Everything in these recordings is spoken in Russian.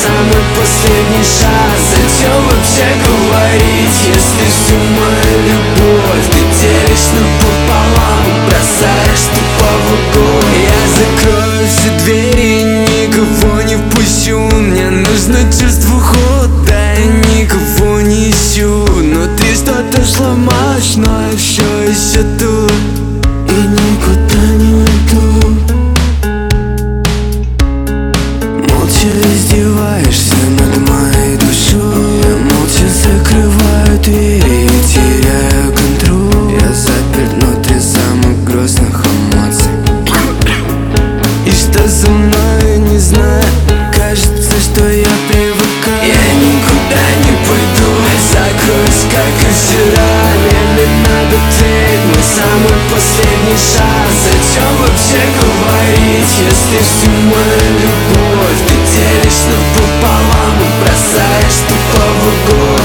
самый последний шанс. Зачем вообще говорить, если всю мою любовь ты делишь напополам, бросаешь тупо в угол? Я закрою все двери, никого не впущу. Мне нужно чувство холода, я никого не ищу. Внутри что-то сломалось, но я все еще тут и никуда не уйду. Молча издеваешься над моей душой, я молча закрываю двери и теряю контроль. Я заперт внутри самых грустных эмоций. И что за мной, не знаю, кажется, что я привыкаю. Я никуда не пойду, закроюсь, как и вчера. Медленно до дверь, мой самый последний шанс. Зачем вообще говорить, если всю мою любовь ты делишь напополам и бросаешь тупо в угол?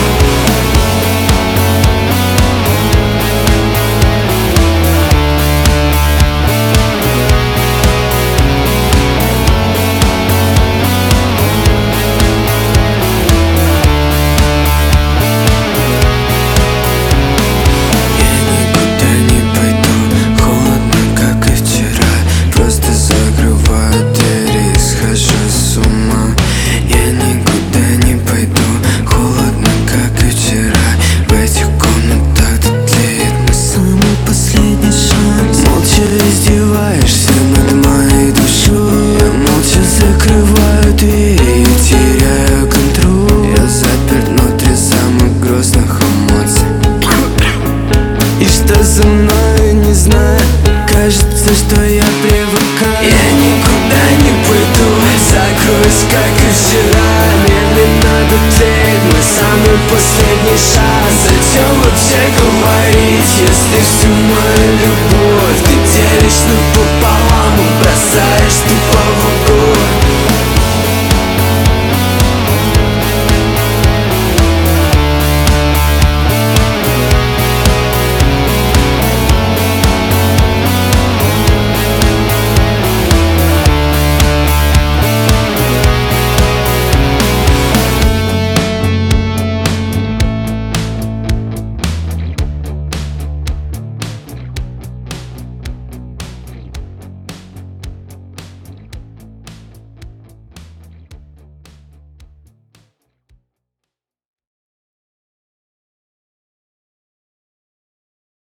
Издеваешься над моей душой, я молча закрываю двери и теряю контроль. Я заперт внутри самых грустных эмоций. И что за мной, не знаю, кажется, что я привыкаю. Я никуда не пойду, закроюсь, как и вчера. Медленно до дверь, мой самый последний шанс. Зачем вообще говорить, если всю мою любовь ты делишь напополам?